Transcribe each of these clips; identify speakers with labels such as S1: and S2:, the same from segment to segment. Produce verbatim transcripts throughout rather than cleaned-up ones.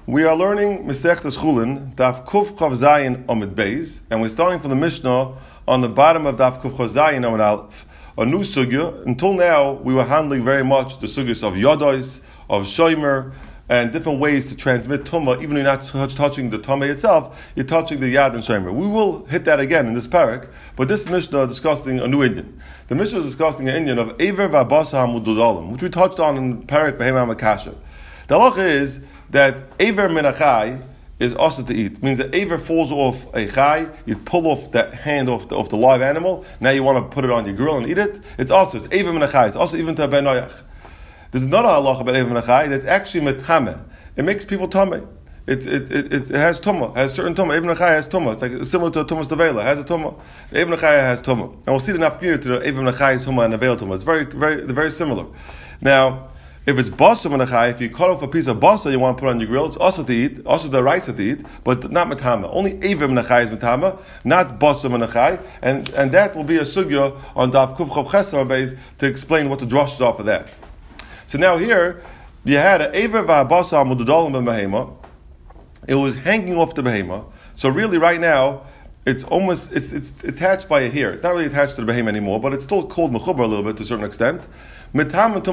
S1: We are learning Masechtas Chulin, Daf Kuf Chav Zayin Amid Beis, and we're starting from the Mishnah on the bottom of Daf Kuf Chav Zayin Amid Aleph. A new sugya. Until now, we were handling very much the sugyas of Yodos, of Shomer, and different ways to transmit Tumah. Even if you're not touch, touching the Tumah itself, you're touching the Yad and Shomer. We will hit that again in this parak, but this Mishnah is discussing a new Indian. The Mishnah is discussing an Indian of Ever V'Abasa HaMududalim, which we touched on in parak Behema HaMakasha. The halacha is that Ever Min HaChai is also to eat. It means that Ever falls off a Chai, you pull off that hand off the, off the live animal, now you want to put it on your grill and eat it. It's also, it's Ever Min HaChai, it's also even to a Ben Noyach. There's another halacha about Ever Min HaChai that's actually Metame. It makes people Tameh. It, it, it, it, it has Tumah, it has certain Tumah. Ever Min HaChai has Tumah. It's like it's similar to a Tumah Stavela. It has a Tumah. The Ever Min HaChai has Tumah. And we'll see the nafkir to the Ever Min HaChai Tumah and the Veil Tumah. It's very, very, they're very similar. Now, if it's basa menachai, if you cut off a piece of basa you want to put on your grill, it's also to eat, also the rice to eat, but not metama. Only ever menachai is metama, not basa menachai, and and that will be a sugya on Daf Kuf Chav Chesar base to explain what the drushes are for that. So now here you had an ever v'abasa amududalim b'mehema. It was hanging off the behema. So really, right now, it's almost it's it's attached by a hair. It's not really attached to the behema anymore, but it's still called mechubar a little bit to a certain extent. Even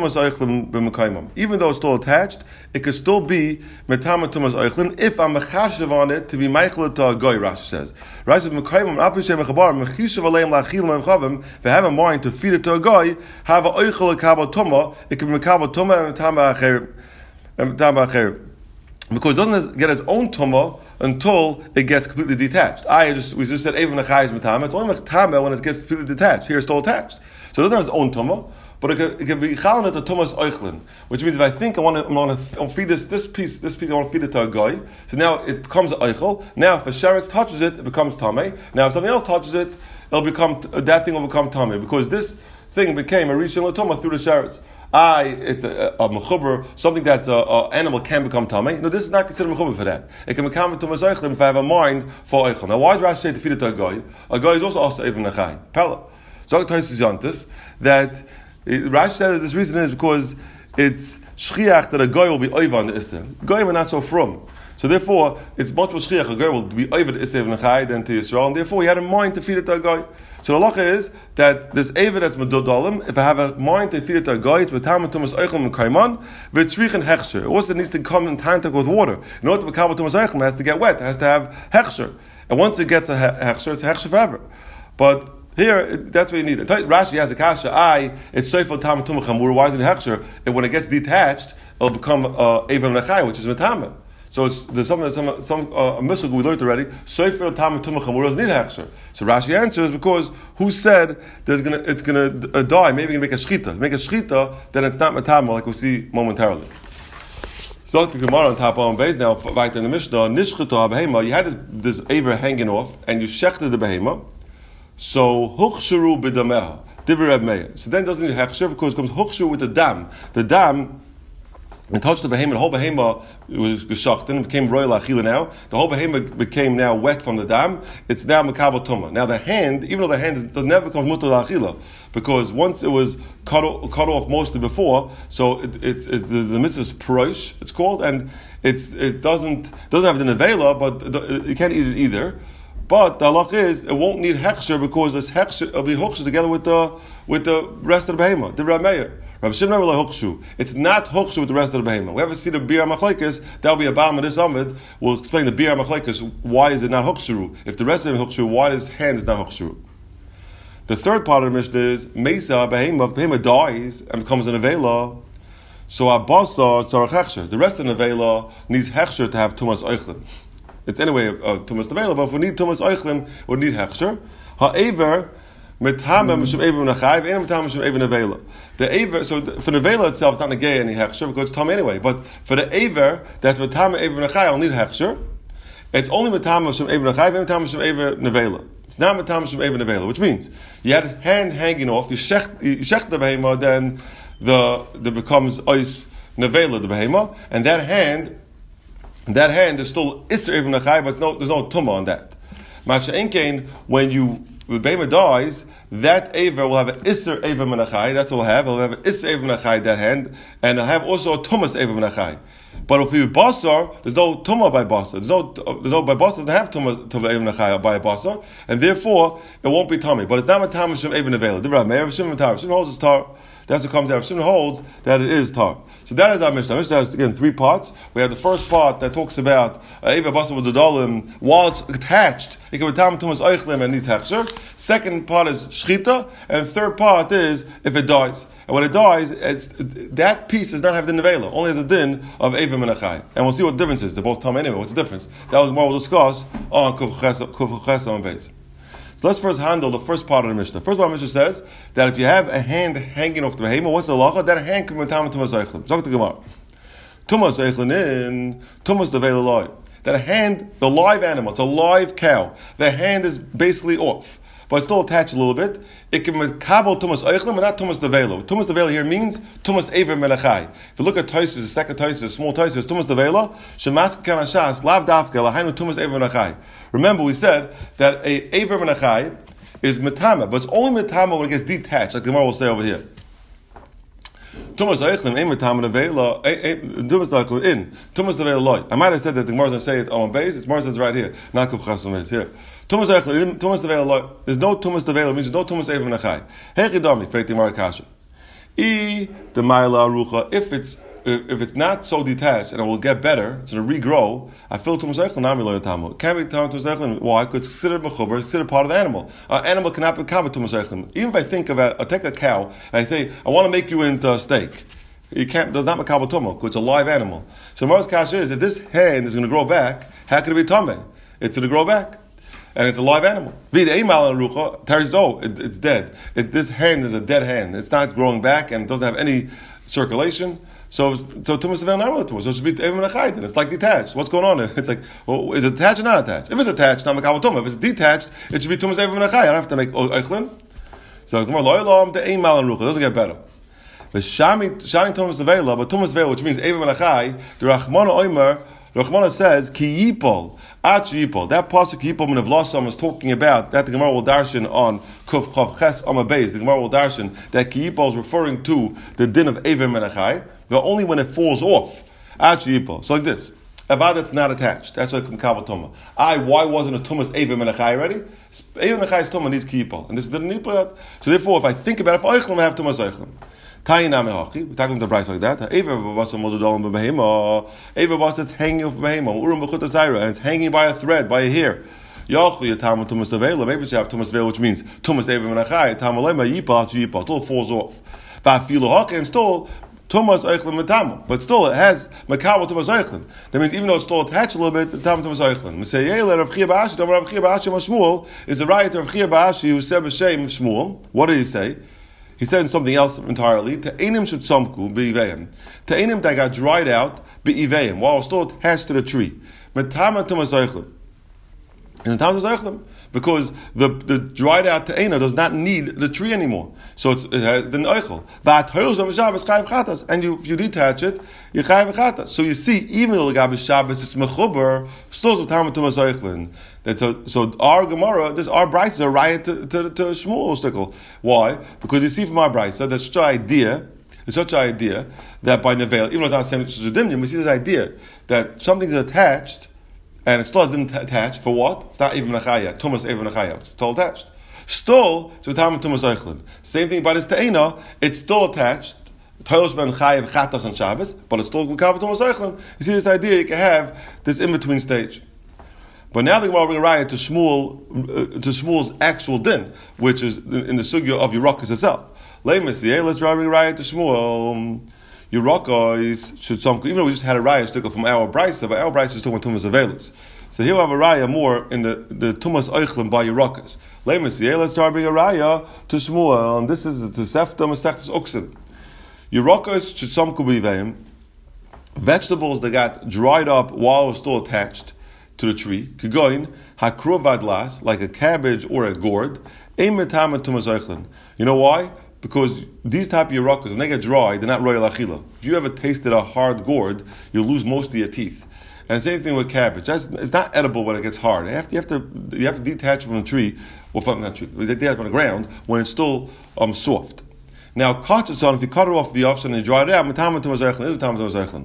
S1: though it's still attached, it could still be metam tumas oichlin if I'm mechashav on it to be meichel to a goy. Rashi says, Rashi says, mekayim apishem mechabar mechishav aleim lachil memchavim. They have a mind to feed it to a goy. Have a oichel kabel tuma. It can be kabel tuma and metam acher, metam acher, because it doesn't get its own tuma until it gets completely detached. I just we just said even nechai is metam. It's only metam when it gets completely detached. Here it's still attached, so it doesn't have its own tuma. But it can, it can be chalon at the tumas oichlin, which means if I think I want to, I want to feed this this piece, this piece I want to feed it to a guy, so now it becomes oichel. Now if a sheretz touches it, it becomes tamei. Now if something else touches it, it'll become that thing will become tamei because this thing became a rishon l'tumah through the sheretz. I, it's a, a, a mechuber, something that's a, a animal can become tamei. No, this is not considered mechuber for that. It can become a tumas oichlin if I have a mind for oichel. Now why did Rashi say to feed it to a guy? A guy is also also even nechai. Pella. Zog Tosis Yontif that. It, Rashi said that this reason is because it's shchiach that a guy will be oiva on the Isser. Goyim are not so from. So therefore, it's much more shchiach a guy will be oiva to Isser and Chai than to Yisrael, and therefore he had a mind to feed it to a guy. So the halacha is that this eva that's medudalim, if I have a mind to feed it to a guy, it's betam tumas oichlin and kaiman, v'tzrichen hechsher. It also needs to come in contact with water. In order to become tumas oichlin, it has to get wet. It has to have hechsher. And once it gets a hechsher, it's a hechsher forever. But here, that's what you need. Rashi has a kasha. I, it's soifel tam tumah chamur. Why is it hechsher? And when it gets detached, it'll become eva nechai, which is metama. So it's there's something some some uh, a missile we learned already. Soifel tam tumah chamur doesn't need hechsher. So Rashi answers because who said there's gonna it's gonna uh, die? Maybe gonna make a shchita. Make a shchita, then it's not metama like we'll see momentarily. So the Gemara on top on base now. Right in the Mishnah, nishchita behema. You had this this aver hanging off, and you shechted the behema. So huchsheru b'dameha, divrei Reb Meir. So then it doesn't need hechsher because it comes huchsheru with the dam. The dam, it touched the behema. The whole behema was geshachten and became royal achila. Now the whole behema became now wet from the dam. It's now makabel tumah. Now the hand, even though the hand is, does never become mutar achila, because once it was cut off, cut off mostly before, so it, it's, it's the, the mitzvah is proish, it's called, and it's it doesn't doesn't have the nevela, but you can't eat it either. But the halach is it won't need hechsher because this hechsher it'll be hechsher together with the with the rest of the behema. The Reb Meir, Rav Shimon will hechshu. It's not hechsher with the rest of the behema. We ever see the bir machlekes? That'll be a bam of this amid. We'll explain the bir machlekes. Why is it not hechsheru? If the rest of them hechsheru, why his hand is not hechsheru? The third part of the Mishnah is mesa behema. Behema dies and becomes an avela. So abasa tzarach hechsher. The rest of the avela needs hechsher to have tumas oichlin. It's anyway uh, tumas nevela, but if we need tumas oichlin, we need hechsher. Ha'ever metame mishum ever menachai, v'ein metame mishum ever nevela. The aver, so the, for nevela itself, it's not negay any hechsher because it's tam anyway. But for the aver, that's metame ever menachai, I'll need hechsher. It's only metame mishum ever menachai, v'ein metame mishum ever nevela. It's not metame mishum ever nevela, which means you had his hand hanging off, you shecht you shecht the behema, then the the becomes ois nevela the behema, and that hand. That hand is still Isser Eivim Nachai, but no, there's no Tumah on that. Masha Enkein, when you, the Behema dies, that Aver will have an Isser Eivim Nachai, that's what we'll have. It'll have an Isser Eivim Nachai, that hand, and it'll have also a Tumas Eivim Nachai. But if you basar, there's no tumah by basar. There's no there's no by basar doesn't have tumah to even nachaya by a basar, and therefore it won't be tummy. But it's not a tam shem even available. The Rav Meir of Shimon Tar. Shimon holds it's tar. That's what comes out. Shimon holds that it is tar. So that is our Mishnah. Mishnah has again three parts. We have the first part that talks about eva basar with the dalim while it's attached. It can be tam tumas oichlim and needs hechsher. Second part is shchita, and third part is if it dies. And when it dies, it's, that piece does not have the nevela, only has a din of Evim and Achai. And we'll see what the difference is. They're both Tam anyway. What's the difference? That we'll we'll discuss on Kuf Ches on base. So let's first handle the first part of the Mishnah. First part of the Mishnah says that if you have a hand hanging off the behemoth, what's the halacha? That hand can be Tam Tumas Eichlin. Zok the Gemara. Tumas Eichlin in, Tumas Devela Loi. That a hand, the live animal, it's a live cow, the hand is basically off, but it's still attached a little bit. It can be kabel tumas oichlim, but not tumas develo. Tumas develo here means tumas ever menachai. If you look at Tosfos, the second Tosfos, small Tosfos, tumas develo, shemas kanashas lav dafka lahainu tumas ever menachai. Remember, we said that a ever menachai is metama, but it's only metama when it gets detached, like the Gemara will say over here. Tumas oichlim ain't metama develo, tumas oichlim in tumas develo loy. I might have said that the Gemara is going to say it on base. It's Gemara says right here, not kuf chasam here. Tumas Eichlin, Tumas Devela. There's no Tumas Devela. Means there's no Tumas Eivim Nachai. Hechidami, Freiti Marakasha. I the Maila Arucha. If it's if it's not so detached and it will get better, it's going to regrow. I feel Tumas Eichlin Nami Lo Yatamu. Can't be Tumas Eichlin. Why? Because it's considered mechuber. It's considered part of the animal. An uh, animal cannot be covered Tumas Eichlin. Even if I think of it, I take a cow and I say I want to make you into a steak. You can't. Does not makabel tumah because it's a live animal. So the Gemara's kasha is if this hand is going to grow back, how could it be tameh? It's going to grow back. And it's a live animal. It's dead. It, this hand is a dead hand. It's not growing back and it doesn't have any circulation. So, so tumas devela not tumas. So it should be even achayit. And it's like detached. What's going on there? It's like, well, is it attached or not attached? If it's attached, not makabel tumah. If it's detached, it should be tumas even achayit. I don't have to make eichlin. So it's more loyal. The ein mal and rucha doesn't get better. But shani shani tumas devela, but tumas devela, which means even achayit. The Rachmana Omer, the Rachmana says ki yipol. That pasuk Yipol Min Avlasam is talking about that the Gemara will darshan on Kuf Chav Ches Amar Beis. The Gemara will darshan that Yipol is referring to the din of Evim Menachai, but only when it falls off. Ach Yipol. So like this, about that's not attached. That's why it comes Kabel Tuma. I why wasn't a Tumas Evim Menachai already? Evim Menachai is Tuma needs Yipol, and this is the Nipol. So therefore, if I think about it, if Eichlim, I have Tumas Eichlim. We're talking the price like that. Eva was it's hanging off behema, and it's hanging by a thread, by a hair. Maybe you have tumas veil, which means tumas eva menachai, tamalema yipal yipal, until it falls off. And still tumas eichlin metamu, but still it has makabel tumas eichlin. That means even though it's still attached a little bit, the tam tumas eichlin. Mesayel Rav Chia Ba'ashi, Rav Chia Ba'ashi Shmuel is a riot of Rav Chia Ba'ashi who said b'shem Shmuel. What did he say? He said something else entirely. Te'enim shetzomku be'iveim. Te'enim that got dried out be'iveim while still attached to the tree. Metama tumas eichlin. And the tumas eichlin because the, the dried out te'ena does not need the tree anymore. So it's, it has the eichel. And you, if you detach it, you chayav chatas. So you see, even though the gabi Shabbos it's mechuber, still it's metama tumas eichlin. That's a, so our Gemara, this our brayso is a riot to to, to Shmuel stickle. Why? Because you see from our brayso there's such an idea, there's such an idea that by nevel, even though it's not the same as dimnium, we see this idea that something's attached and it still hasn't attached for what? It's not even nachaya. Tumas even nachaya. It's still attached. Still, it's with tumas eichlin. Same thing by this te'ena, it's still attached. Tolos ben chayav chatas on Shabbos, but it's still with tumas eichlin. You see this idea you can have this in between stage. But now the Gemara will bring a riot to Shmuel, uh, to Shmuel's actual din, which is in the sugya of Yerokas itself. Let's bring a riot to Shmuel. Yerokas should some, even though we just had a riot stickle from our brayso, but our brayso is talking about Tumas Avelis. So here we have a riot more in the, the Tumas Eichlim by Yerokas. Let's start bring a riot to Shmuel, and this is the Sefta Masechtas Uksim. Yerokas should some kubiveim, vegetables that got dried up while it was still attached to the tree, Kigoin, Hakruvadlas, like a cabbage or a gourd, Ein Metama Tumas Eichlin. You know why? Because these type of Yerokas, when they get dry, they're not royal achila. If you ever tasted a hard gourd, you'll lose most of your teeth. And the same thing with cabbage. That's, it's not edible when it gets hard. You have to, you have to, you have to detach from the tree, or from that tree, they detach from the ground when it's still um, soft. Now, on, if you cut it off the option and you dry it out, Metama Tumas Eichlin is Metama Tumas Eichlin.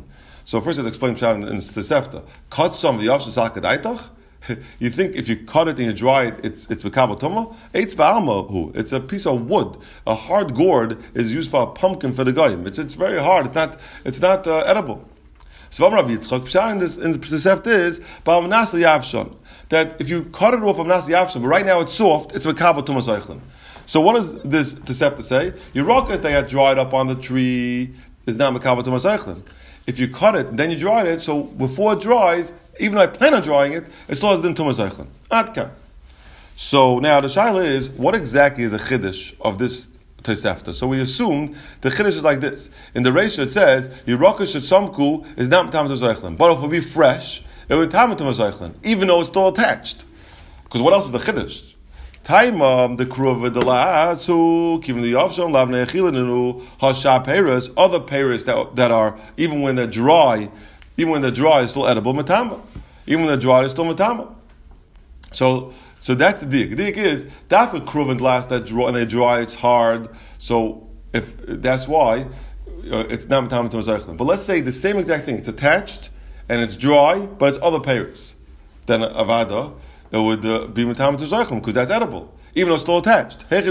S1: So first let's explain Pshat in, in Sefta. Cut some v'yavshin salkadaitach. You think if you cut it and you dry it, it's it's v'kabel tumah? Eitz ba'alma hu. It's a piece of wood. A hard gourd is used for a pumpkin for the goyim. It's it's very hard. It's not it's not uh, edible. So Rabbi Yitzchak Pshat in this in the Sefta is ba'al nasli yavshon, that if you cut it off of nasli yavshon, but right now it's soft, it's v'kabel tumah soichlin. So what does this Tosefta say? Yirakas that got dried up on the tree is not v'kabel tumah soichlin. If you cut it and then you dry it, so before it dries, even though I plan on drying it, it still has the tumah soichlin. Adkan. So now the shaila is, what exactly is the chiddush of this Tosefta? So we assume the chiddush is like this. In the Reisha it says, Yirakas shetzamku is not tumah soichlin, but if it would be fresh, it would be tumah soichlin, even though it's still attached. Because what else is the chiddush? Time of the crew of the la'asu, kivin the yavsham, lavnei achilinu, hasha peres, other peres that, that are, even when they're dry, even when they're dry, it's still edible, matama. Even when they're dry, it's still matama. So, so that's the dig. The dig is, that's what crew and glass that dry, and they dry, it's hard. So, if that's why, uh, it's not matama to mazaychlim. But let's say the same exact thing, it's attached, and it's dry, but it's other peres. Then avada, it would uh, be matama to zoichlum because that's edible, even though it's still attached. If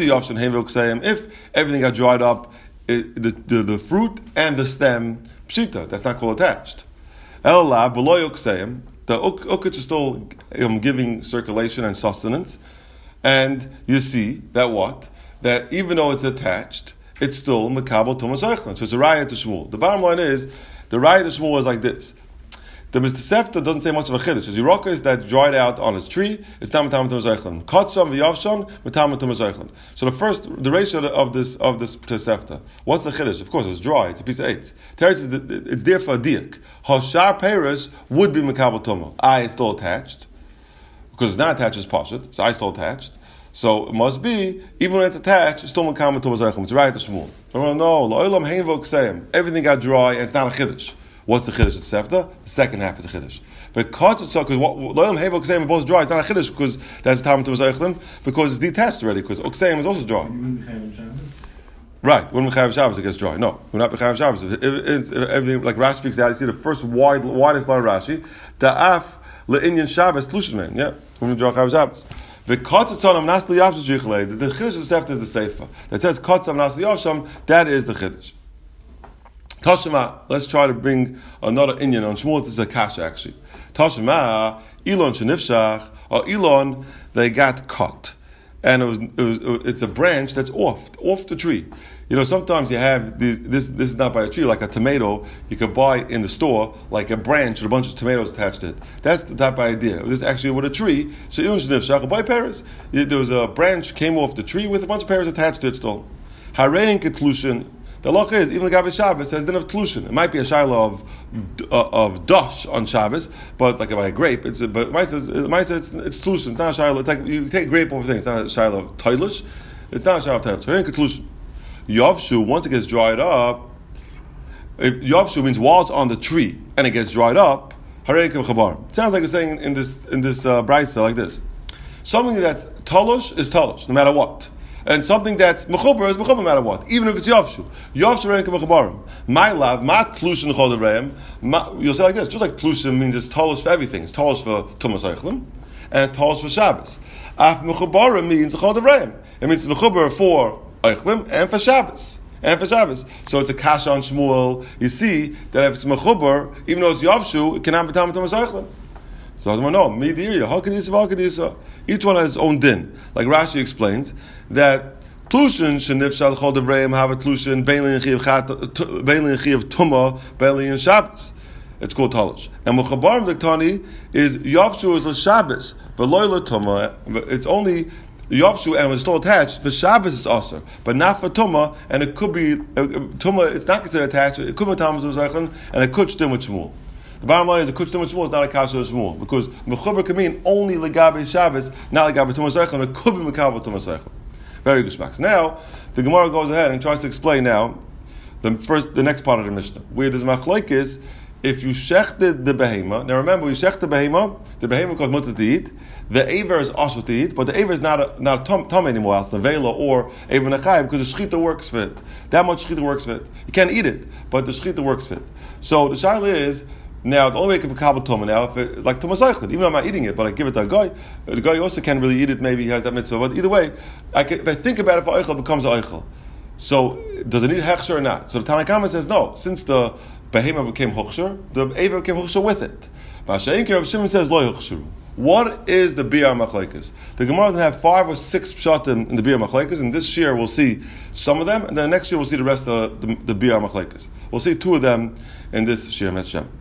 S1: everything got dried up, it, the, the the fruit and the stem pshita, that's not called attached. Ella below yuksayim, the ukich is still um, giving circulation and sustenance, and you see that what that even though it's attached, it's still makabel tumah zoichlum. So it's a raya to Shmuel. The bottom line is the raya to Shmuel is like this. The Mister Sefta doesn't say much of a chiddush. As Yiraka is that dried out on its tree, it's not matam tum zeichlin. Katzam v'yavshon matam tum zeichlin. So the first, the ratio of this of this Sefta. What's the chiddush? Of course, it's dry. It's a piece of eight. Teretz is it's there for a diak. Hashar peres would be makabel tumah. I is still attached because it's not attached. It's pashut. So I is still attached. So it must be even when it's attached, it's still makabel tum zeichlin. It's right to Shmuel. No, no, lo'olam hein v'oksayim. Everything got dry and it's not a chiddush. What's the chiddush of Sefta? The second half is a chiddush. But because loyal hevo oksayim are both dry, it's not a chiddush because that's the time to Zeichlin, because it's detached already. Because oksayim is also dry. Right, when we have Shabbos, it gets dry. No, we're not Mechayev Shabbos. If, if, if everything like Rashi speaks out, you see the first wide, widest line of Rashi. Da'af le'inyan Shabbos tlushin. Yeah, when we draw Mechayev Shabbos. The Katzon of Nasli Yavsham Shichlei. The chiddush of Sefta is the Seifa that says Katzon of Nasli Yavsham. That is the chiddush. Tashma, let's try to bring another Indian on Shmuel. This is a kasha actually. Tashma, Elon shenifshach, or Elon, they got cut, and it was, it was it's a branch that's off off the tree. You know, sometimes you have this. This, this is not by a tree, like a tomato you could buy in the store, like a branch with a bunch of tomatoes attached to it. That's the type of idea. This is actually with a tree. So Elon shenifshach, buy pears. There was a branch came off the tree with a bunch of pears attached to it still. Harein ketlushin. The halacha is, even the Gabi Shabbos has din of tlushin. It might be a shiloh of uh, of dosh on Shabbos, but like by a grape. It's a, but it might say, it might say it's, it's tlushin. It's not a shiloh. It's like you take grape over things. It's not a shiloh of toilish. It's not a shiloh of toilish. Here in tlushin, yavshu, once it gets dried up, if yavshu means while it's on the tree and it gets dried up. It sounds like you're saying in this in this uh, brayso like this: something that's tolush is tolush, no matter what. And something that's mechubar is mechubar no matter what, even if it's yavshu. Yavshu rein kemechubarim. My love, ma tlushin chol dereim. You'll say like this, just like tlushin means it's tallest for everything. It's tallest for tumas eichlim, and it's tallest for Shabbos. Af mechubarim means chol dereim. It means it's mechubar for eichlim and for Shabbos. And for Shabbos. So it's a kasha on Shmuel. You see that if it's mechubar, even though it's yavshu, it cannot be tam tumas eichlim. So I don't know, midirya, how can you say, how can you say? Each one has its own din. Like Rashi explains, that tlushin shenifshal chol devrayim have a tlushin beinli and chiv tuma beinli and Shabbos. It's called talish. And mechabarim diktani is yavshu is l'Shabbos v'loy l'tuma. It's only yavshu and it's still attached. For Shabbos is also, but not for tuma. And it could be uh, tuma. It's not considered attached. It could be tamas u'zaychan, and it could stem with Shmuel. The bottom line is a kuch tumas Shmuel is not a kasha of Shmuel because mechubar can mean only legabe Shabbos, not legabe tumas eichel. It could be mekabel tumas eichel. Very good shmaks. Now the Gemara goes ahead and tries to explain now the first, the next part of the Mishnah, where there's machlokes if you shechted the behema, now remember, you shech the behema, the behema causes mutter to eat, the aver is also to eat, but the aver is not a, not a tum, tum anymore, it's the vela or aver nechayim, because the shechita works for it. That much shechita works for it. You can't eat it, but the shechita works for it. So the shaila is, now the only way I can be kabel tumah now, if it, like tumas eichlin, even though I'm not eating it, but I give it to a guy, the guy also can't really eat it, maybe he has that mitzvah, but either way, I can, if I think about it, if eichel becomes a eichel. So, does it need hechsher or not? So the Tanna Kama says no. Since the behema became hechsher, the aver became hechsher with it. Masha'inker Rav Shimon says lo hechsheru. What is the biur machlekes? The Gemara doesn't have five or six pshatim in the biur machlekes, and this year we'll see some of them, and then next year we'll see the rest of the, the, the biur machlekes. We'll see two of them in this year. What is the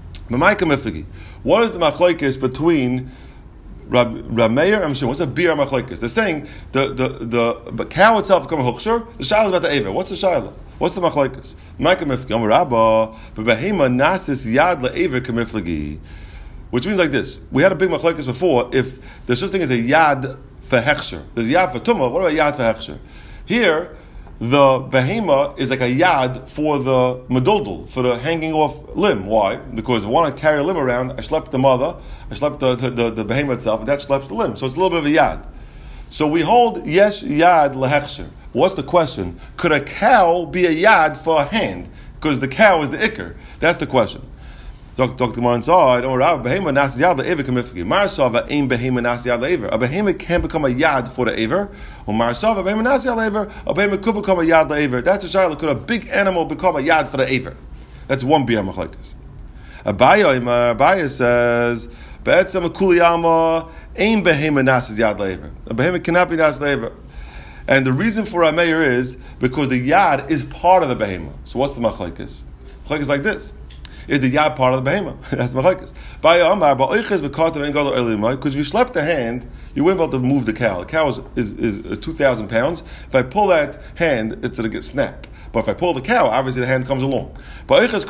S1: machlekes between Rab Meir and Shimon? What's a biur machlekes? They're saying the the the cow itself become a hechsher. The shaila is about the aver. What's the shaila? What's the machlekes? Ma'ika mifgi. Amar Rabba, behema nasis yad le'aver kemiflagi. Which means like this. We had a big machlekes before. If there's such a thing as a yad for hechsher, there's a yad for tumah. What about yad for hechsher? Here, the behema is like a yad for the meduldul, for the hanging off limb. Why? Because if I want to carry a limb around, I schlep the mother, I schlep the, the, the, the behema itself, and that schleps the limb. So it's a little bit of a yad. So we hold yesh yad lehechsher. What's the question? Could a cow be a yad for a hand? Because the cow is the ikr. That's the question. Doctor Gemara inside, or Rav behema nas yad le'aver kemifgi. Marsava ain behema nas yad le'aver. A behema can become a yad for the aver. Or marsava behema nas yad le'aver. A behema could become a yad le'aver. That's a shayla. Could a big animal become a yad for the aver? That's one biur machlekes. Abaya Abaya says be'etzem kuli alma ain behema nas yad le'aver. A behema cannot be nas le'aver. And the reason for our mayor is because the yad is part of the behema. So what's the machlekes? Machlekes like this. Is the yad part of the behema? That's machlekes. Because if you slap the hand, you wouldn't be able to move the cow. The cow is, is, is two thousand pounds. If I pull that hand, it's going to get snapped. But if I pull the cow, obviously the hand comes along. It's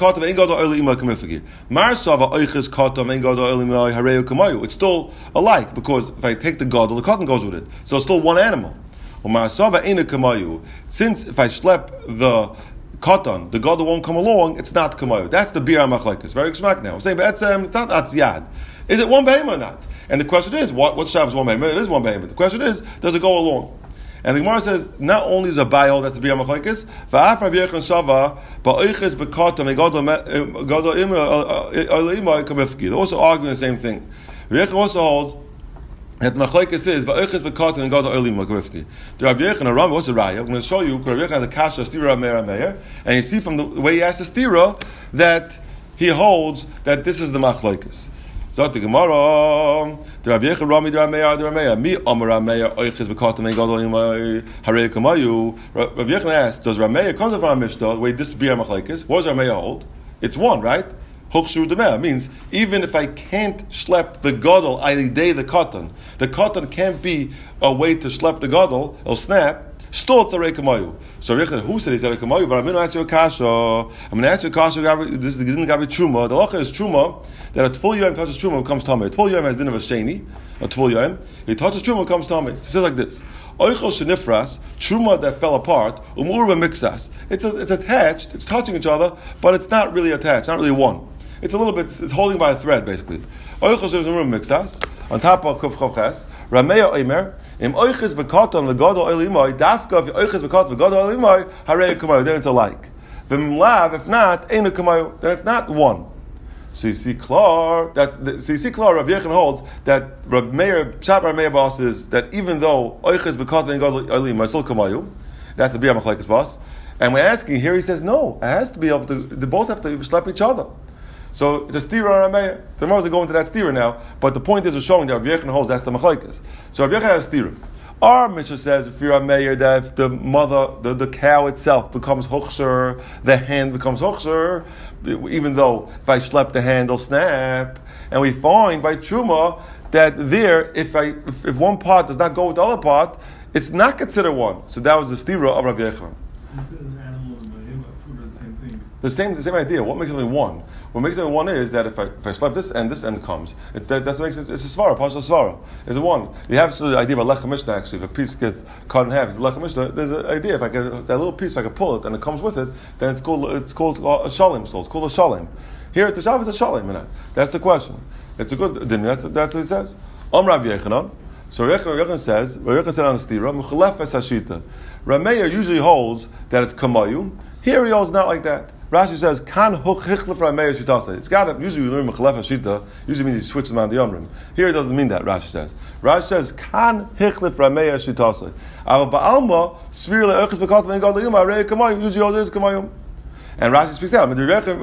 S1: still alike, because if I take the gadol, the cotton goes with it. So it's still one animal. Since if I schlep the cotton, the gadol won't come along, it's not kamayu. That's the biur machlekes. Very geschmack now. I'm saying, but it's not that's yad. Is it one behema or not? And the question is, what what shav is one behema? It is one behema. The question is, does it go along? And the Gemara says, not only is a bayol that's a biur machlekes, va'af Rabbi Yechon shava ba'oiches b'kotton gadol gadol imay kamifki. They're also arguing the same thing. Rabbi Yechon also holds that machlekes is va'oiches b'kotton and gadol imay kamifki. The Rabbi Yechon and Rambam, what's the raya? I'm going to show you. Rabbi Yechon has a kasha stira meir meir, and you see from the way he asks the stira that he holds that this is the machlekes. Zot the Gemara, the Rabbi Yechon Rami, the Rabbi Meir, the Rabbi Meir, mi Amar Rabbi Meir, oiches b'kotton and gadol imay harei kamayu. Rabbi Yechon asks, does Rabbi Meir comes from our Mishnah? Wait, this is biur machlekes. What does Rabbi Meir hold? It's one, right? Hochshur demeh means even if I can't schlep the gadol, I day the cotton. The cotton can't be a way to schlep the gadol. It'll snap. Still, it's a reikamayu. So, who said he's a reikamayu? But I'm going to ask you a kasha. I'm going to ask you a kasha. This is the Gabi Truma. The lacha is Truma that a Tful Yom touches Truma becomes Tameh. A Tful Yom has din of a Sheni. A Tful Yom. He touches Truma becomes Tameh. He says like this: Oichel shenifras Truma that fell apart. Umurva mixas. It's a, it's attached. It's touching each other, but it's not really attached. Not really one. It's a little bit. It's holding by a thread basically. Oichel shenifras mixas on top of Kuf Chavches. Rameya Omer. Im oiches b'katan legadol elimai dafka if oiches b'katan legadol elimai harei kamayu. Then it's alike. V'im lav if not einu kamayu. Then it's not one. So you see, Klar. That's so you see, Klar. Rabbi Yechon holds that Rabbi Meir Pshat Rabbi Meir boss is that even though oiches b'katan legadol elimai still kamayu, that's the biur machlekes boss. And we're asking here, he says no. It has to be able to. They both have to slap each other. So it's a stira on Rameir. The Gemara is going to that stira now, but the point is we're showing that Rabbi Yechon holds that's the machlekes. So Rabbi Yechon has a stira. Our Mishnah says if you're a mayor that if the mother, the, the cow itself becomes hochsher, the hand becomes hochsher, even though if I schlep the hand, it'll snap. And we find by Truma that there, if I if, if one part does not go with the other part, it's not considered one. So that was the stira of Rabbi Yechon. The same, the same idea. What makes something one? What makes something one is that if I if I slap this end, this end comes. It's that that's what makes it. It's a svara, partial svara. It's a one. You have the idea of a lechem mishnah. Actually, if a piece gets cut in half, it's a lechem mishnah. There's an idea if I get that little piece, if I can pull it and it comes with it, then it's called it's called a shalim. So it's called a shalim. Here at the Shabbos is a shalim or not? That's the question. It's a good din. That's that's what it says. Om Rabbi Yechanan. So Rabbi Yechanan says, Rabbi Yechanan said on the stira, Mechalef es hashita. Rameir usually holds that it's kamayu. Here he holds not like that. Rashi says, Kan hoch hichlef Rameir shitase. It's got to, usually we learn Mechalef hashita, usually means he switches them on the Yomrim. Here it doesn't mean that, Rashi says. Rashi says, Kan hichlef Rameir shitase. Ava ba'alma, svir le'erches bekatam and god le'yuma, arei kamayu, usually holds is kamayu. And Rashi speaks out.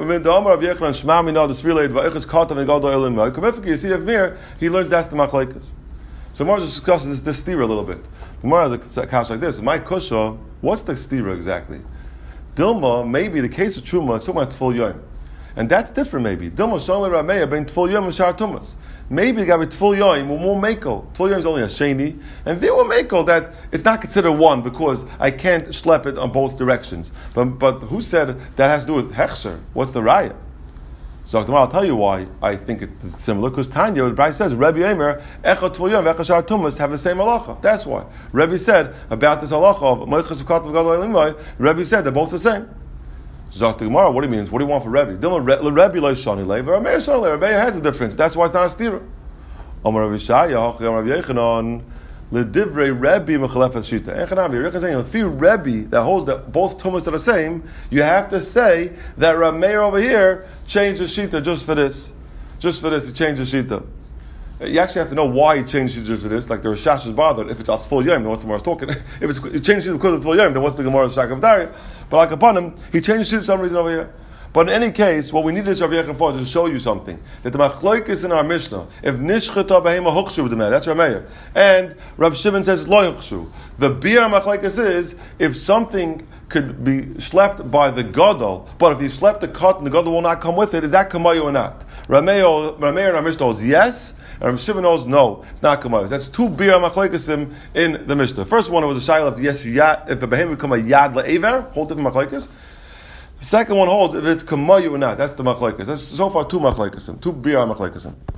S1: You see, if Mir, he learns that's the machlekes. So Gemara discusses this, this stira a little bit. Gemara has a kash like this. My kusha, what's the stira exactly? Dilma, maybe the case of Truma, it's talking about Tful Yom. And that's different maybe. Dilma, Shalom Rameya, ben Tful Yom and Shar Tumas. Maybe the guy with Tful Yom will more makel. Tful Yom is only a sheni. And they will makel that it's not considered one because I can't schlep it on both directions. But but who said that has to do with Hechsher? What's the raya? So I'll tell you why I think it's similar. Because Tanya, what Bryce says, Rebbe Eimer, Echad Tful Yom, Echad Shar Tumas have the same halacha. That's why. Rebbe said about this halacha of Moichas of Katav Gadol Elimai, Rebbe said they're both the same. Zot the Gemara, what do you mean? What do you want for Rebbe? Dilma Rebbe lo shani le, but Rameir shani le. Rebbe has a difference. That's why it's not a stira. Omar Rabbi Shaya, Hacham Rabbi Yechanan, ledivrei Rebbe mechalef shita. Echanami, Rebbe saying if you Rebbe that holds that both tumas are the same, you have to say that Rameir over here changed the shita just for this, just for this. He changed the shita. You actually have to know why he changed the shita for this. Like the Rashash is bothered. If it's Asful Yom, then what's the Gemara's talking? If it's he changed it because of Asful Yom, then what's the Gemara's Shakav Dari? But like upon him, he changed it for some reason over here. But in any case, what we need is Rabbi Yechon for to show you something. That the Machloikis in our Mishnah, if Nishchata Behema Hukshu B'demeh, that's Rameir. And Rav Shimon says Lo Hukshu. The Bir Machloikis is, if something could be slept by the Gadol, but if you slept the cotton, the Gadol will not come with it, is that Kamayu or not? Rameir, Rameir in our Mishnah knows yes, and Rav Shimon knows no, it's not Kamayu. That's two Bir Machloikisim in the Mishnah. The first one was a Shaila of yes, if a Behema become a Yad Le'ever, whole different Machloikis. The second one holds if it's kamayu or not. That's the machlekes. That's so far two machlekes, two bir machlekes.